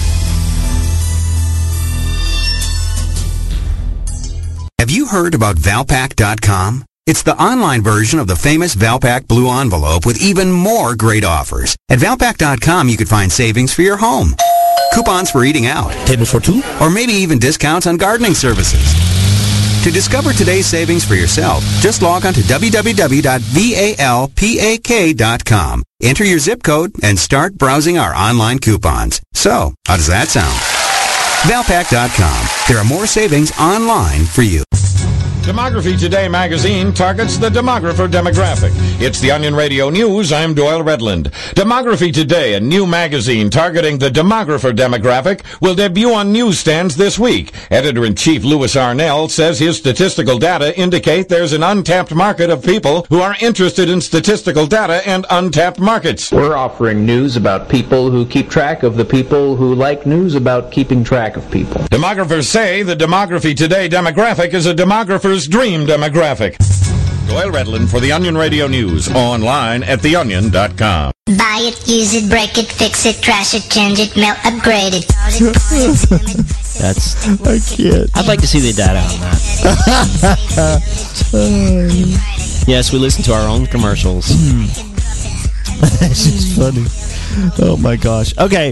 Have you heard about Valpak dot com? It's the online version of the famous Valpak Blue Envelope with even more great offers. At Valpak dot com, you could find savings for your home, coupons for eating out, tables for two, or maybe even discounts on gardening services. To discover today's savings for yourself, just log on to w w w dot valpak dot com. Enter your zip code and start browsing our online coupons. So, how does that sound? Valpak dot com. There are more savings online for you. Demography Today magazine targets the demographer demographic. It's the Onion Radio News. I'm Doyle Redland. Demography Today, a new magazine targeting the demographer demographic, will debut on newsstands this week. Editor-in-Chief Louis Arnell says his statistical data indicate there's an untapped market of people who are interested in statistical data and untapped markets. We're offering news about people who keep track of the people who like news about keeping track of people. Demographers say the Demography Today demographic is a demographer's dream demographic. Doyle Redland for the Onion Radio News, online at the onion dot com. Buy it, use it, break it, fix it, trash it, change it, melt, upgrade it. Pause it, point it, zoom it, press it. That's. I can't. I'd like to see the data on that. Yes, we listen to our own commercials. That's just funny. Oh my gosh. Okay.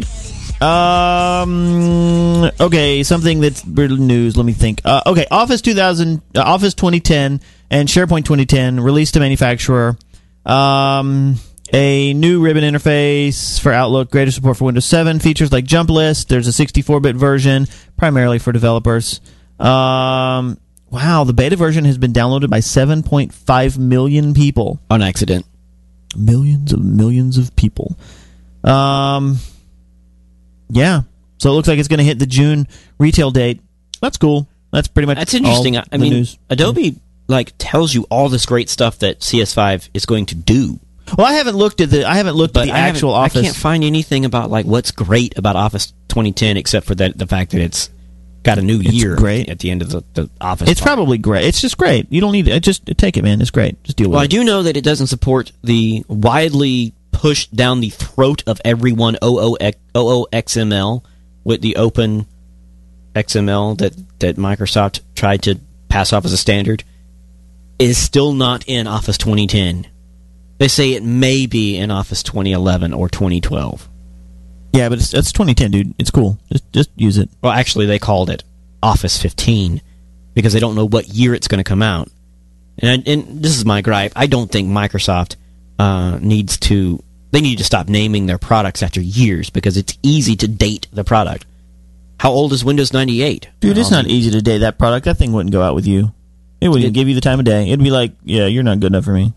Um. Okay. Something that's really news. Let me think. Uh, okay. Office two thousand, uh, Office twenty ten, and SharePoint twenty ten released to manufacturer. Um. A new ribbon interface for Outlook, greater support for Windows seven, features like jump list. There's a sixty-four bit version, primarily for developers. Um, wow, the beta version has been downloaded by seven point five million people. On accident. Millions of millions of people. Um, yeah, so it looks like it's going to hit the June retail date. That's cool. That's pretty much That's interesting. all I the mean, news. Adobe like tells you all this great stuff that C S five is going to do. Well, I haven't looked at the I haven't looked But at the I actual haven't- Office. I can't find anything about like what's great about Office twenty ten except for that the fact that it's got a new It's year great. at the end of the, the Office. It's part. probably great. It's just great. You don't need it. Just take it, man. It's great. Just deal with Well, I it. do know that it doesn't support the widely pushed down the throat of everyone O O X M L with the open X M L that, that Microsoft tried to pass off as a standard. It is still not in Office twenty ten. They say it may be in Office twenty eleven or twenty twelve. Yeah, but it's, it's twenty ten, dude. It's cool. Just just use it. Well, actually, they called it Office fifteen because they don't know what year it's going to come out. And, I, and this is my gripe. I don't think Microsoft uh, needs to... They need to stop naming their products after years because it's easy to date the product. How old is Windows ninety-eight? Dude, it's not easy to date that product. That thing wouldn't go out with you. It wouldn't give you the time of day. It'd be like, yeah, you're not good enough for me.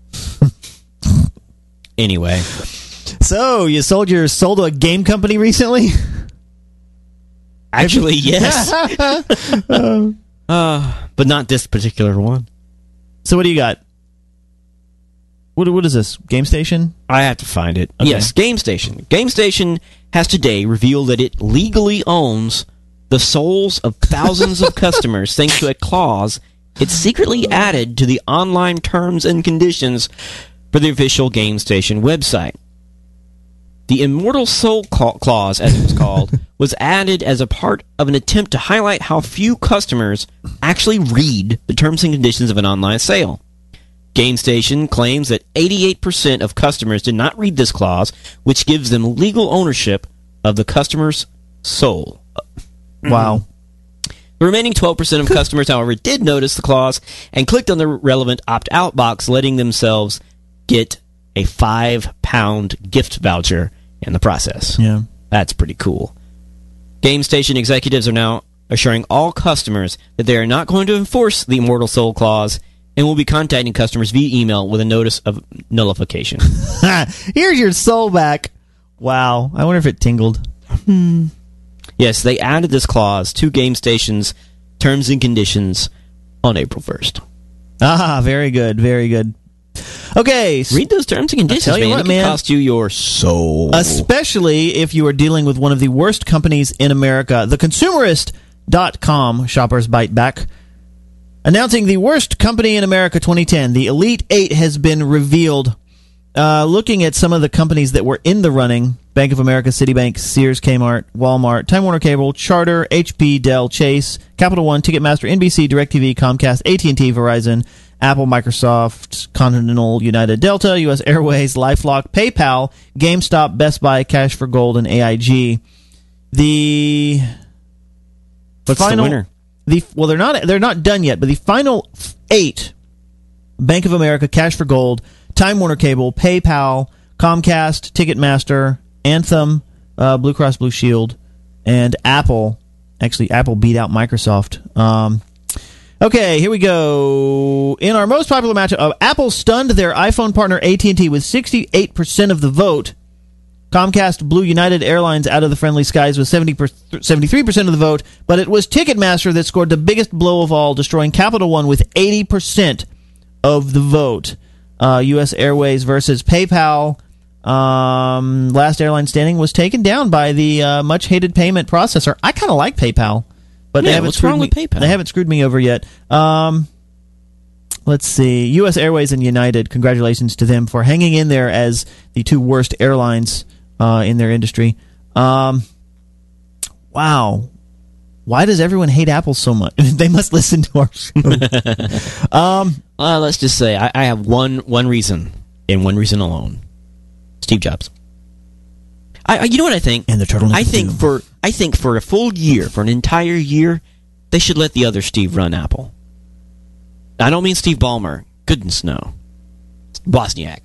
Anyway. So, you sold your soul to a game company recently? Actually, yes. uh, but not this particular one. So what do you got? What What is this? Game Station? I have to find it. Okay. Yes, Game Station. Game Station has today revealed that it legally owns the souls of thousands of customers thanks to a clause it secretly added to the online terms and conditions for the official Game Station website. The Immortal Soul Clause, as it was called, was added as a part of an attempt to highlight how few customers actually read the terms and conditions of an online sale. GameStation claims that eighty-eight percent of customers did not read this clause, which gives them legal ownership of the customer's soul. Wow. The remaining twelve percent of customers, however, did notice the clause and clicked on the relevant opt-out box, letting themselves get a five pound gift voucher in the process. Yeah. That's pretty cool. GameStation executives are now assuring all customers that they are not going to enforce the Immortal Soul Clause and will be contacting customers via email with a notice of nullification. Here's your soul back. Wow. I wonder if it tingled. Hmm. Yes, they added this clause to GameStation's terms and conditions on April first. Ah, very good. Very good. Okay. Read those terms and conditions, tell you man. what, it can man. cost you your soul. Especially if you are dealing with one of the worst companies in America. The consumerist dot com shoppers bite back. Announcing the worst company in America twenty ten. The Elite Eight has been revealed. Uh, looking at some of the companies that were in the running: Bank of America, Citibank, Sears, Kmart, Walmart, Time Warner Cable, Charter, H P, Dell, Chase, Capital One, Ticketmaster, N B C, DirecTV, Comcast, A T and T, Verizon, Apple, Microsoft, Continental, United, Delta, U S Airways, LifeLock, PayPal, GameStop, Best Buy, Cash for Gold, and A I G. The What's final, the winner? The well, they're not they're not done yet, but the final eight: Bank of America, Cash for Gold, Time Warner Cable, PayPal, Comcast, Ticketmaster, Anthem, uh, Blue Cross Blue Shield, and Apple. Actually, Apple beat out Microsoft. Um, okay, here we go. In our most popular matchup, uh, Apple stunned their iPhone partner A T and T with sixty-eight percent of the vote. Comcast blew United Airlines out of the friendly skies with seventy-three percent of the vote, but it was Ticketmaster that scored the biggest blow of all, destroying Capital One with eighty percent of the vote. Uh, U S Airways versus PayPal. Um, last airline standing was taken down by the uh, much-hated payment processor. I kind of like PayPal, but Yeah, they haven't what's screwed wrong me. with PayPal? They haven't screwed me over yet. Um, let's see. U S Airways and United. Congratulations to them for hanging in there as the two worst airlines uh, in their industry. Um, wow. Why does everyone hate Apple so much? They must listen to our show. um, uh, let's just say I, I have one one reason, and one reason alone: Steve Jobs. I, I you know what I think? And the turtleneck. I think doom. for I think for a full year, for an entire year, they should let the other Steve run Apple. I don't mean Steve Ballmer. Goodness no, Wozniak.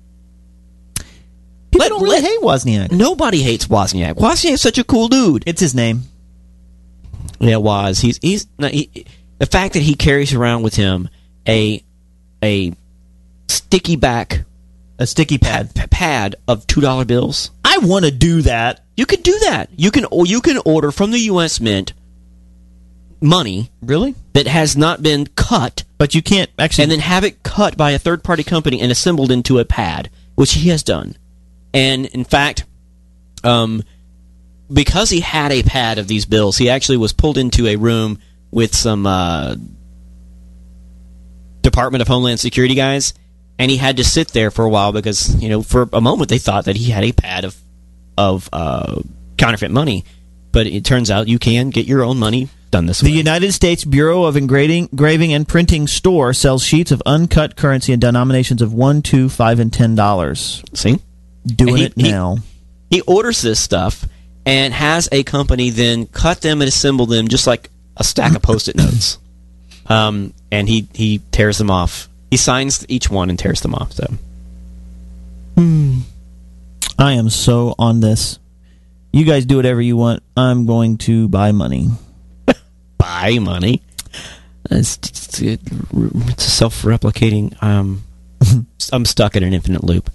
People Let- don't really let- hate Wozniak. Nobody hates Wozniak. Wozniak's such a cool dude. It's his name. Yeah, Woz. He's he's no, he, the fact that he carries around with him a a sticky back A sticky pad. p- pad of two dollar bills. I want to do that. You can do that. You can or you can order from the U S Mint money Really? that has not been cut, But you can't actually. and then have it cut by a third party company and assembled into a pad, which he has done. And in fact, um, because he had a pad of these bills, he actually was pulled into a room with some uh, Department of Homeland Security guys, and he had to sit there for a while because, you know, for a moment they thought that he had a pad of of uh, counterfeit money. But it turns out you can get your own money done this The way. United States Bureau of Engraving, Engraving and Printing Store sells sheets of uncut currency in denominations of one, two, five, and ten dollars. See? Doing And he- it he- now. He orders this stuff and has a company then cut them and assemble them just like a stack of Post-it notes. Um, and he, he tears them off. He signs each one and tears them off. So I am so on this. You guys do whatever you want. I'm going to buy money. buy money. It's, it's, it's a self-replicating. Um, I'm stuck in an infinite loop.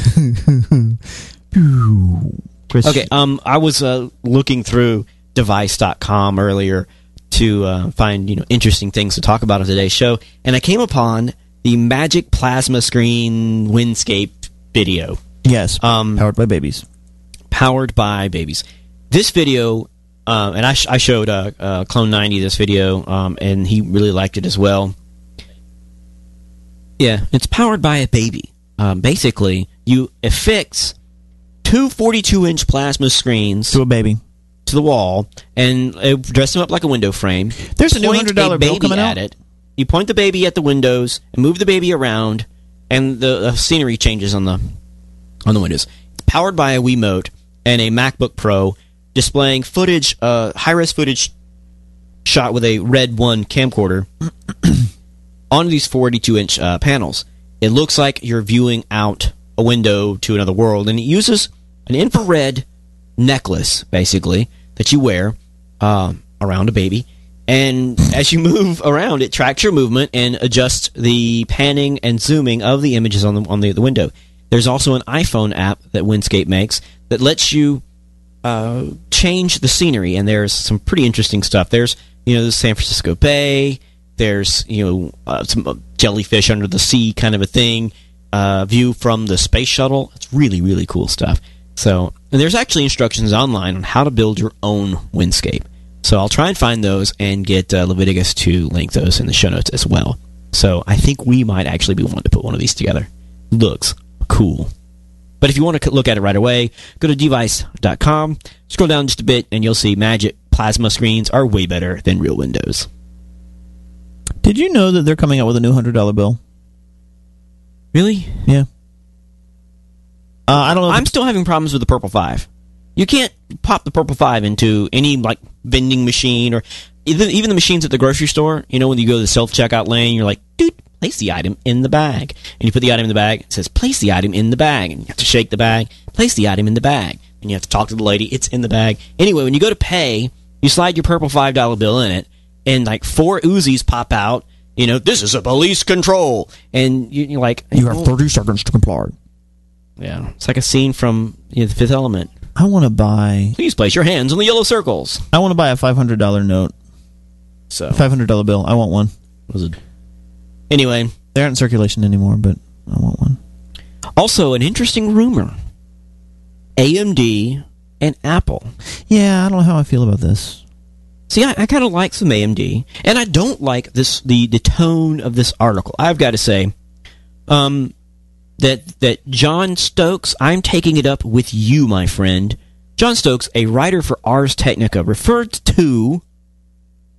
Chris, Okay, um, I was uh, looking through device dot com earlier to uh, find you know interesting things to talk about on today's show, and I came upon the Magic Plasma Screen Windscape video. Yes, Um, powered by babies. Powered by babies. This video, uh, and I, sh- I showed uh, uh, Clone ninety this video, um, and he really liked it as well. Yeah, it's powered by a baby. Um, basically, you affix two forty-two inch plasma screens To a baby. to the wall and uh, dress them up like a window frame. There's a new Point one hundred dollar a bill baby coming at out. it. You point the baby at the windows and move the baby around, and the, the scenery changes on the on the windows. It's powered by a Wiimote and a MacBook Pro, displaying footage, uh, high-res footage shot with a Red one camcorder on these forty-two inch uh, panels. It looks like you're viewing out a window to another world, and it uses an infrared necklace, basically, that you wear um, around a baby. And as you move around, it tracks your movement and adjusts the panning and zooming of the images on the on the, the window. There's also an iPhone app that Windscape makes that lets you uh, change the scenery, and there's some pretty interesting stuff. There's you know the San Francisco Bay. There's you know uh, some jellyfish under the sea kind of a thing. Uh, view from the space shuttle. It's really really cool stuff. So and there's actually instructions online on how to build your own Windscape. So I'll try and find those and get uh, Leviticus to link those in the show notes as well. So I think we might actually be wanting to put one of these together. Looks cool. But if you want to look at it right away, go to device dot com, scroll down just a bit, and you'll see Magic Plasma screens are way better than real Windows. Did you know that they're coming out with a new one hundred dollar bill? Really? Yeah. Uh, I don't know. if I'm still having problems with the Purple five. You can't pop the Purple five into any like vending machine or even even the machines at the grocery store. You know, when you go to the self-checkout lane, you're like, dude, place the item in the bag. And you put the item in the bag, it says, place the item in the bag. And you have to shake the bag, place the item in the bag. And you have to talk to the lady, it's in the bag. Anyway, when you go to pay, you slide your Purple five dollar bill in it, and like four Uzis pop out. You know, this is a police control. And you, you're like... you have thirty seconds to comply. Yeah, it's like a scene from you know, The Fifth Element. I want to buy... Please place your hands on the yellow circles. I want to buy a five hundred dollar note. So five hundred dollar bill. I want one. Was it? Anyway. They aren't in circulation anymore, but I want one. Also, an interesting rumor. A M D and Apple. Yeah, I don't know how I feel about this. See, I, I kind of like some A M D, and I don't like this the, the tone of this article. I've got to say um, that that John Stokes, I'm taking it up with you, my friend. John Stokes, a writer for Ars Technica, referred to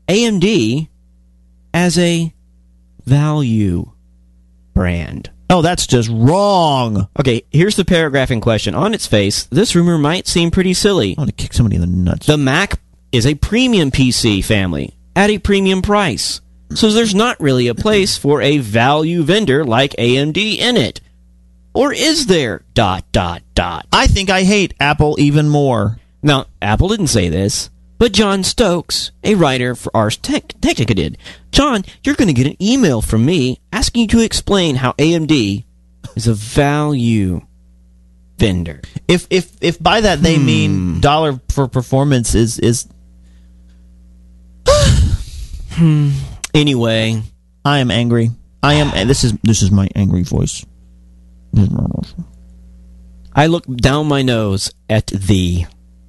A M D as a value brand. Oh, that's just wrong. Okay, here's the paragraph in question. On its face, this rumor might seem pretty silly. I want to kick somebody in the nuts. The Mac is a premium P C family at a premium price. So there's not really a place for a value vendor like A M D in it. Or is there? Dot, dot, dot. I think I hate Apple even more. Now, Apple didn't say this, but John Stokes, a writer for Ars Tech- Technica, did. John, you're going to get an email from me asking you to explain how A M D is a value vendor. If if if by that they Hmm. mean dollar for performance is is. hmm. Anyway, I am angry. I am. This is this is my angry voice. I look down my nose at thee.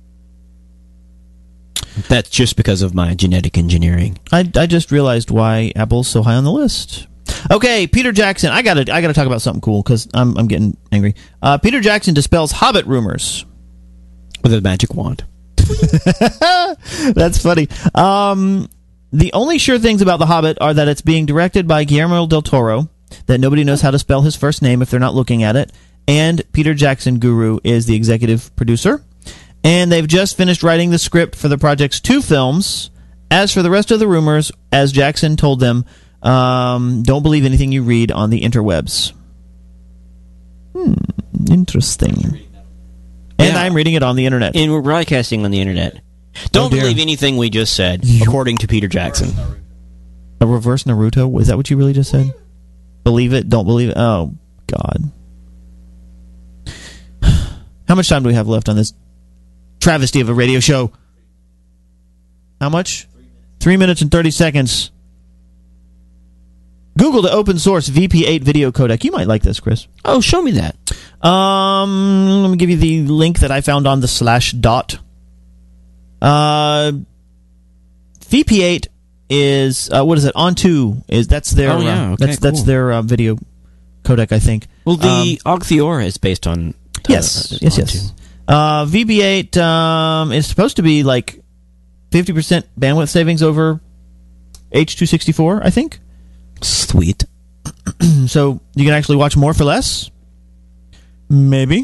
That's just because of my genetic engineering. I, I just realized why Apple's so high on the list. Okay, Peter Jackson. I gotta I gotta talk about something cool because I'm I'm getting angry. Uh, Peter Jackson dispels Hobbit rumors with a magic wand. That's funny. Um, the only sure things about The Hobbit are that it's being directed by Guillermo del Toro, that nobody knows how to spell his first name if they're not looking at it, and Peter Jackson Guru is the executive producer. And they've just finished writing the script for the project's two films. As for the rest of the rumors, as Jackson told them, um, don't believe anything you read on the interwebs. Hmm, interesting. And Yeah. I'm reading it on the internet. And we're broadcasting on the internet. Don't Oh, dear. believe anything we just said, according to Peter Jackson. A reverse Naruto? Was that what you really just said? Believe it, don't believe it? Oh, God. How much time do we have left on this travesty of a radio show? How much? Three minutes and thirty seconds. Google to open source V P eight video codec. You might like this, Chris. Oh, show me that. Um, let me give you the link that I found on the slash dot. Uh, V P eight is uh, what is it? On two is that's their Oh, yeah, uh, okay, that's that's cool. their uh, video codec, I think. Well, the Um, Ogtheora is based on... Uh, yes, yes, yes. Uh, V B eight um, is supposed to be like fifty percent bandwidth savings over H two sixty-four, I think. Sweet. So you can actually watch more for less? Maybe.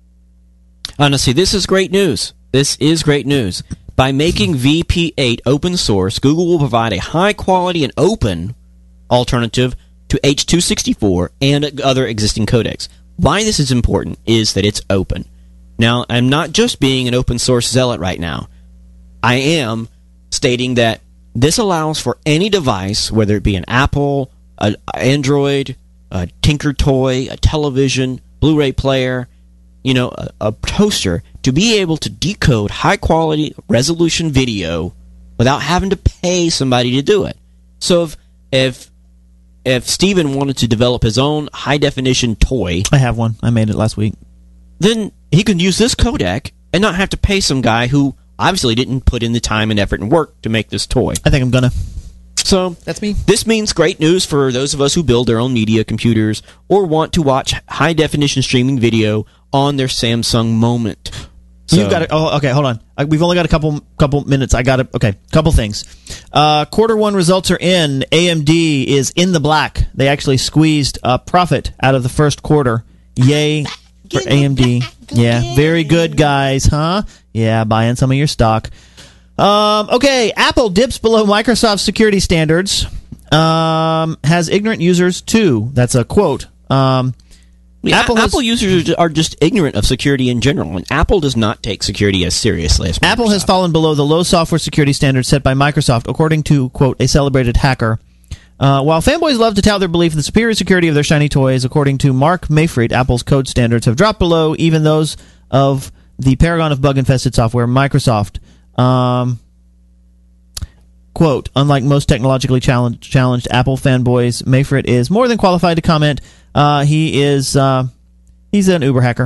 Honestly, this is great news. This is great news. By making V P eight open source, Google will provide a high quality and open alternative to H two sixty-four and other existing codecs. Why this is important is that it's open. Now, I'm not just being an open source zealot right now. I am stating that this allows for any device, whether it be an Apple, an Android, a Tinker Toy, a television, Blu-ray player, you know, a, a toaster, to be able to decode high-quality resolution video without having to pay somebody to do it. So if if if Steven wanted to develop his own high-definition toy... I have one. I made it last week. Then he can use this codec and not have to pay some guy who obviously didn't put in the time and effort and work to make this toy. I think I'm gonna. So that's me. This means great news for those of us who build their own media computers or want to watch high-definition streaming video on their Samsung Moment. So, You've got it. Oh, okay. Hold on. I, we've only got a couple couple minutes. I got it. Okay, couple things. Uh, quarter one results are in. A M D is in the black. They actually squeezed a profit out of the first quarter. Yay for A M D. Yeah, very good, guys. Huh? Yeah, buying some of your stock. Um, okay, Apple dips below Microsoft's security standards. Um, has ignorant users too. That's a quote. Um, Yeah, Apple Apple, has- users are just ignorant of security in general, and Apple does not take security as seriously as Microsoft. Apple has fallen below the low software security standards set by Microsoft, according to, quote, a celebrated hacker. Uh, while fanboys love to tout their belief in the superior security of their shiny toys, according to Mark Mayfried, Apple's code standards have dropped below even those of the paragon of bug-infested software, Microsoft. Um, quote, unlike most technologically challenged, challenged Apple fanboys, Mayfried is more than qualified to comment. Uh, he is uh, he's an Uber hacker.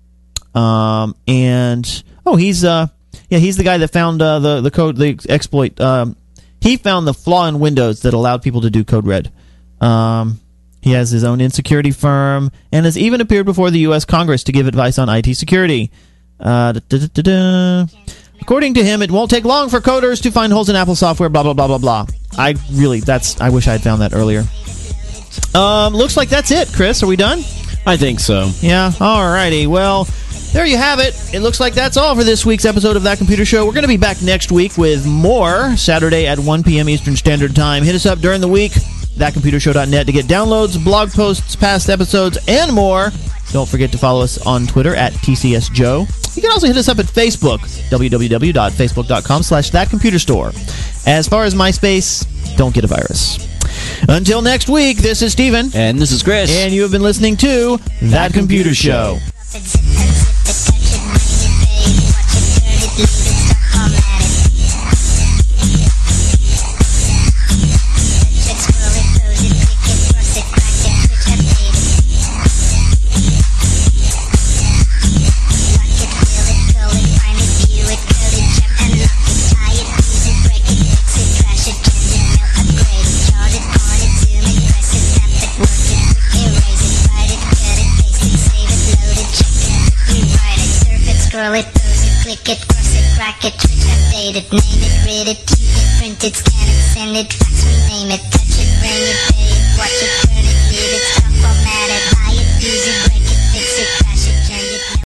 Um, and, oh, he's uh, yeah, he's the guy that found uh, the, the code, the exploit. Um, he found the flaw in Windows that allowed people to do code red. Um, he has his own insecurity firm and has even appeared before the U S Congress to give advice on I T security. Uh, da, da, da, da, da. According to him, it won't take long for coders to find holes in Apple software, blah, blah, blah, blah, blah. I really, that's, I wish I had found that earlier. Um, looks like that's it, Chris. Are we done? I think so. Yeah, alrighty. Well, there you have it. It looks like that's all for this week's episode of That Computer Show. We're going to be back next week with more, Saturday at one p.m. Eastern Standard Time. Hit us up during the week, that computer show dot net, to get downloads, blog posts, past episodes, and more. Don't forget to follow us on Twitter at T C S Joe. You can also hit us up at Facebook, w w w dot facebook dot com slash that computer store. As far as MySpace, don't get a virus. Until next week, this is Steven. And this is Chris. And you have been listening to That, that Computer, Computer Show. Scroll it, pose it, click it, cross it, crack it, switch, update it, name it, read it, keep it, print it, scan it, send it, fax, rename it.